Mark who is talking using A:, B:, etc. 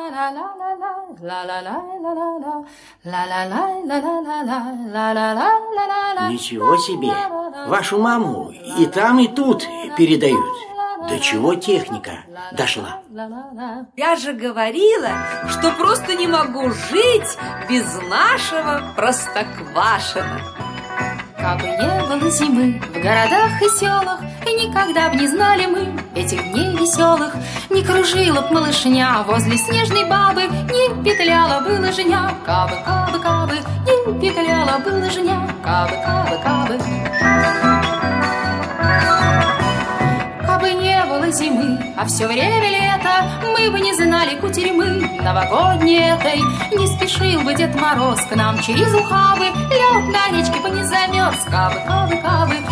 A: Ничего себе! Вашу маму и там, и тут передают. До чего техника дошла?
B: Я же говорила, что просто не могу жить без нашего Простоквашино.
C: Кабы не было зимы в городах и селах, и никогда б не знали мы этих дней веселых, не кружила б малышня возле снежной бабы, не петляла бы лыжня, кабы, кабы, кабы, не петляла бы лыжня, кабы, кабы, кабы. Кабы не было зимы, а все время лето, мы бы не знали кутерьмы новогодней этой. Не спешил бы Дед Мороз к нам через ухабы, лед на речке бы не замерз, кабы, кабы, кабы.